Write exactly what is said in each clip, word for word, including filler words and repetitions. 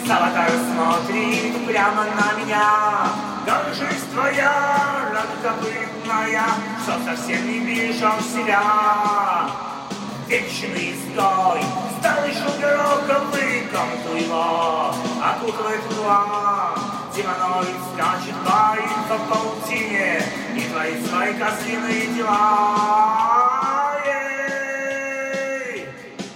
Аватар смотрит прямо на меня. Горжусь твоя, ракокопытная, что совсем не вижу себя. Вечный изгой, старый шелгороковый комту окутывает мгла. Демоноид скачет, боится в паутине и творит свои козлиные дела. Ей!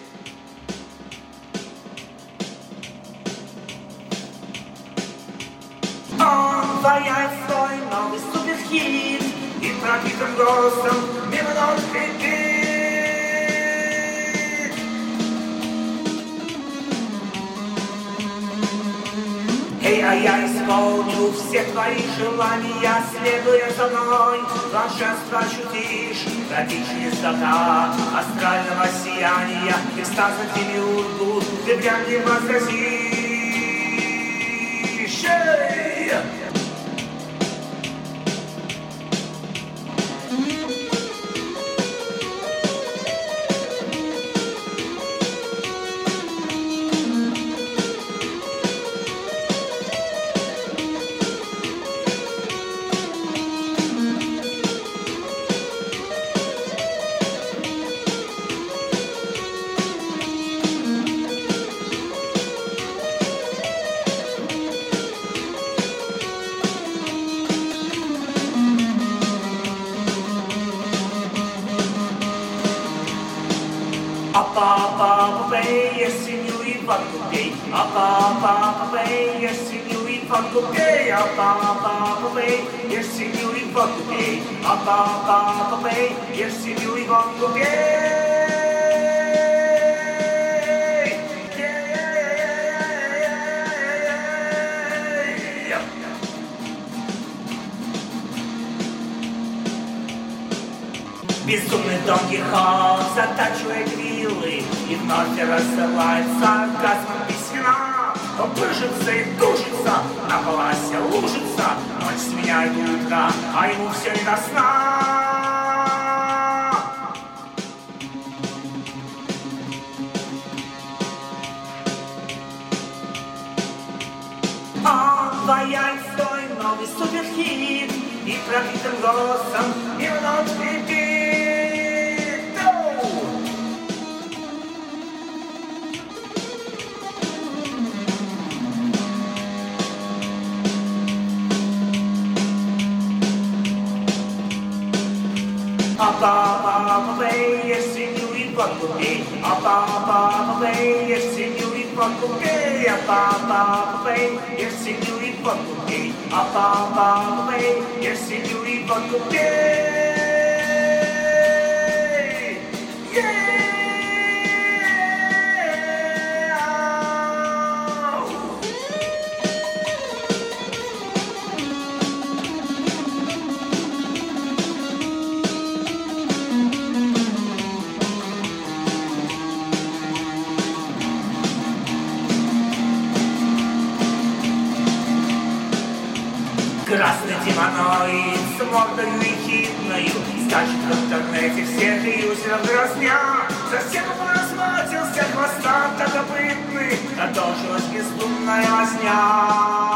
Он ваяет свой новый суперхит и пропитым голосом мимо ног кричит. Эй, а я исполню все твои желания, следуя за мной, блаженство ощутишь, достичь чистота астрального сияния, экстаза демиургу, ты прям не возразишь. Эй! Апа-па-па-пей, если милый подкупей. Апа-па-па-пей, если милый подкупей. Апа-па-па-пей, если милый подкупей. Апа-па-па-пей, если милый подкупей. Безумный Дон Кихот затачивает вилы и вновь рассылает сарказмом письмена. Он пыжится и тужится, на паласе лужится, ночь сменяет утро, а ему все не до сна. Он ваяет свой новый суперхит и пропитым голосом мимо ночь кричит. Апа-па-па-пей, если милый подкупей. Апа-па-па-пей, если милый подкупей. Апа-па-па-пей, если милый подкупей. Апа-па-па-пей, если милый подкупей. Красный демоноид с мордою ехидною скачет в интернете, всех юзеров дразня. Совсем он разматился, хвоста копытный, продолжилась бездумная возня.